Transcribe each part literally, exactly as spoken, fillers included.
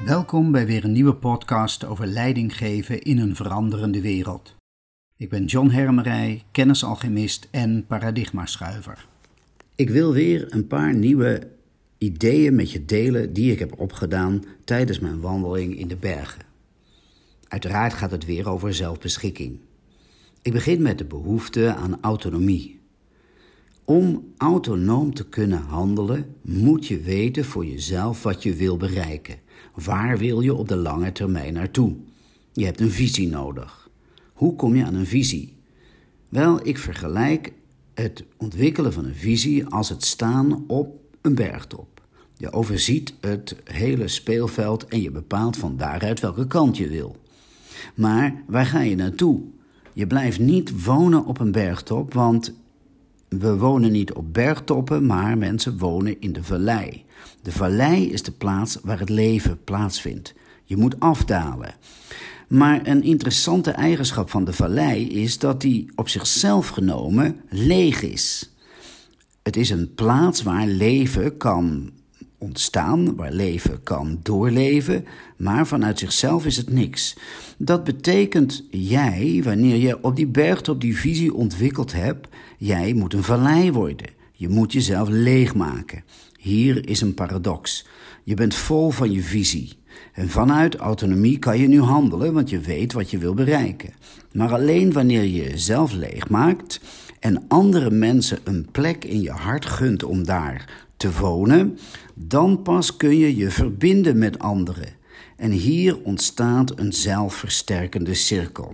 Welkom bij weer een nieuwe podcast over leiding geven in een veranderende wereld. Ik ben John Hermerij, kennisalchemist en paradigmaschuiver. Ik wil weer een paar nieuwe ideeën met je delen die ik heb opgedaan tijdens mijn wandeling in de bergen. Uiteraard gaat het weer over zelfbeschikking. Ik begin met de behoefte aan autonomie. Om autonoom te kunnen handelen, moet je weten voor jezelf wat je wil bereiken. Waar wil je op de lange termijn naartoe? Je hebt een visie nodig. Hoe kom je aan een visie? Wel, ik vergelijk het ontwikkelen van een visie als het staan op een bergtop. Je overziet het hele speelveld en je bepaalt van daaruit welke kant je wil. Maar waar ga je naartoe? Je blijft niet wonen op een bergtop, want we wonen niet op bergtoppen, maar mensen wonen in de vallei. De vallei is de plaats waar het leven plaatsvindt. Je moet afdalen. Maar een interessante eigenschap van de vallei is dat die op zichzelf genomen leeg is. Het is een plaats waar leven kan ontstaan, waar leven kan doorleven, maar vanuit zichzelf is het niks. Dat betekent jij, wanneer je op die bergtop die visie ontwikkeld hebt, jij moet een vallei worden. Je moet jezelf leegmaken. Hier is een paradox. Je bent vol van je visie. En vanuit autonomie kan je nu handelen, want je weet wat je wil bereiken. Maar alleen wanneer je jezelf leegmaakt en andere mensen een plek in je hart gunt om daar te wonen, dan pas kun je je verbinden met anderen. En hier ontstaat een zelfversterkende cirkel.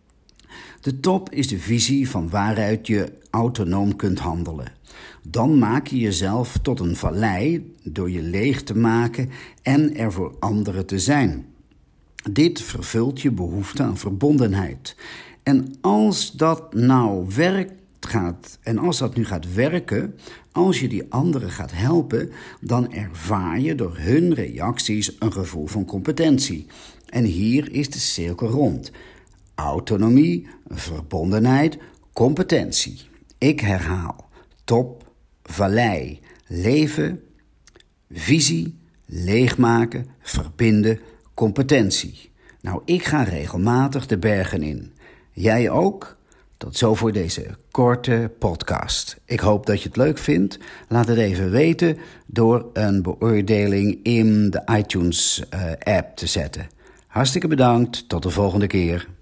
De top is de visie van waaruit je autonoom kunt handelen. Dan maak je jezelf tot een vallei door je leeg te maken en er voor anderen te zijn. Dit vervult je behoefte aan verbondenheid. En als dat nou werkt gaat, en als dat nu gaat werken, als je die anderen gaat helpen, dan ervaar je door hun reacties een gevoel van competentie. En hier is de cirkel rond. Autonomie, verbondenheid, competentie. Ik herhaal. Top, vallei, leven, visie, leegmaken, verbinden, competentie. Nou, ik ga regelmatig de bergen in. Jij ook? Tot zo voor deze korte podcast. Ik hoop dat je het leuk vindt. Laat het even weten door een beoordeling in de iTunes uh, app te zetten. Hartstikke bedankt. Tot de volgende keer.